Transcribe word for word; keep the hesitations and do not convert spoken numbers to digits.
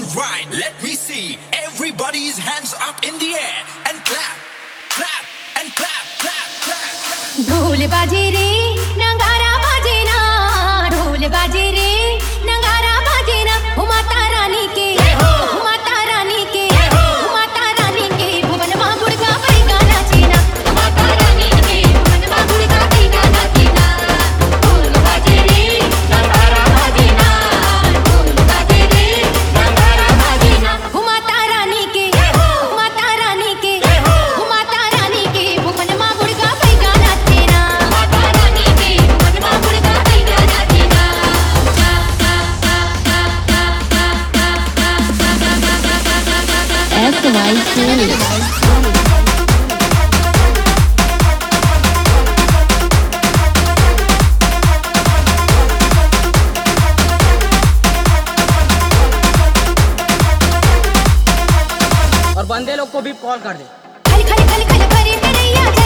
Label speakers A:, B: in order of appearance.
A: Alright, let me see everybody's hands up in the air and clap, clap, and clap, clap, clap, clap.
B: ढोल बाजे रे नगारा बाजे ना, ढोल बाजे रे नगारा बाजे ना, ओ माता रानी के, ओ माता रानी के, ओ माता रानी के भुवन मां गुड़गा बड़गा नाचेना, ओ माता रानी के भुवन मां गुड़गा बड़गा नाचेना। ढोल बाजे रे नगारा बाजे ना, ढोल बाजे रे नगारा बाजे ना, ओ माता रानी के, ओ माता रानी के, ओ माता रानी के भुवन मां गुड़गा बड़गा नाचेना, माता रानी के भुवन मां गुड़गा बड़गा नाचेना।
C: S Y K
D: और बंदे लोग को भी कॉल कर दे।
B: खल खल खल खल करे कन्हैया